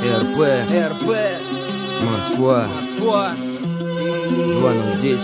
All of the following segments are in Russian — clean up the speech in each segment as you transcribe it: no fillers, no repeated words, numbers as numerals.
РП Москва 2010.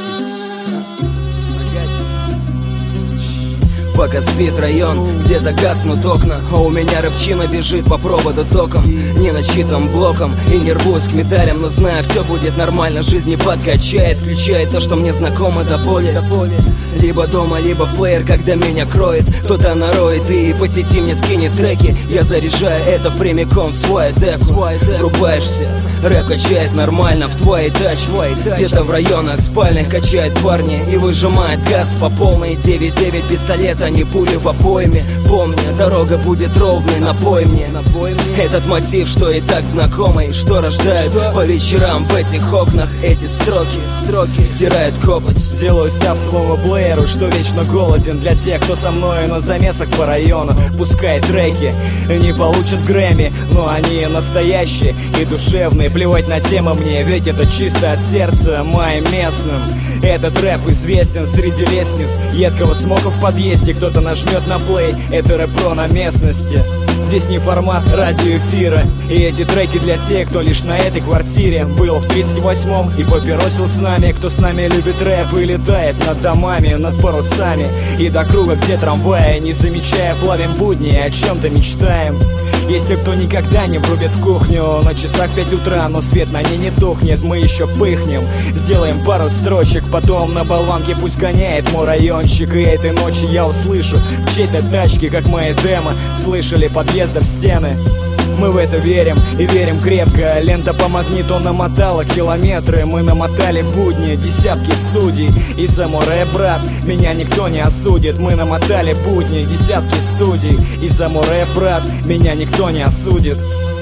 Пока спит район, где-то гаснут окна, а у меня рыбчина бежит по проводу током. Не начитан блоком и не рвусь к медалям, но знаю, все будет нормально. Жизнь не подкачает, включает то, что мне знакомо до боли. Либо дома, либо в плеер, когда меня кроет. Кто-то нароет и по сети мне скинет треки. Я заряжаю это прямиком в свой деп. Врубаешься, рэп качает нормально в твой тач. Где-то в районах спальных качает парни и выжимает газ по полной. 9-9 пистолет, а не пули в обойме. Помни, дорога будет ровной, напой мне. Этот мотив, что и так знакомый, что рождают по вечерам в этих окнах. Эти строки стирают копоть. Делаю став своему плееру, что вечно голоден. Для тех, кто со мною на замесах по району. Пускай треки не получат Грэмми, но они настоящие и душевные. Плевать на темы мне, ведь это чисто от сердца моим местным. Этот рэп известен среди лестниц едкого смока в подъезде. Кто-то нажмет на плей, это рэп-про на местности. Здесь не формат радиоэфира, и эти треки для тех, кто лишь на этой квартире был в 38-м и папиросил с нами. Кто с нами любит рэп и летает над домами, над парусами и до круга, где трамваи, не замечая, плавим будни, о чем-то мечтаем. Есть те, кто никогда не врубит в кухню. На часах 5 утра, но свет на ней не тухнет. Мы еще пыхнем, сделаем пару строчек, потом на болванке пусть гоняет мой райончик. И этой ночью я услышу в чьей-то тачке, как мои демо слышали подъезда в стены. Мы в это верим и верим крепко. Лента по магниту намотала километры. Мы намотали будни, десятки студий. И за мой рэп, брат, меня никто не осудит. Мы намотали будни, десятки студий. И за мой рэп, брат, меня никто не осудит.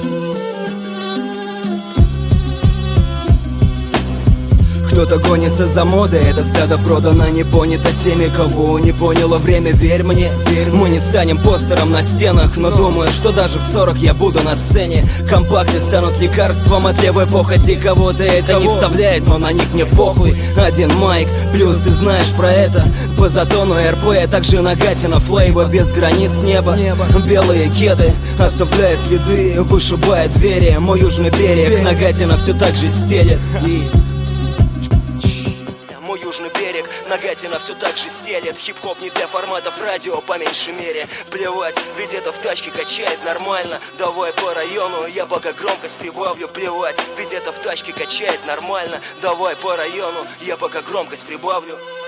Кто-то гонится за модой, это стадо продано, не понято теми, кого не поняло время. Верь мне, мы не станем постером на стенах, но думаю, что даже в 40 я буду на сцене. Компакты станут лекарством от левой похоти. Кого-то это не вставляет, но на них мне похуй. Один майк, плюс ты знаешь про это. По затону РП, также нагатина флейва без границ неба. Белые кеды оставляют следы, вышибает двери. Мой южный берег нагатина все так же стелет. Южный берег, нагатина все так же стелет. Хип-хоп не для форматов радио, по меньшей мере. Плевать, ведь это в тачке качает нормально. Давай по району, я пока громкость прибавлю. Плевать, ведь это в тачке качает нормально. Давай по району, я пока громкость прибавлю.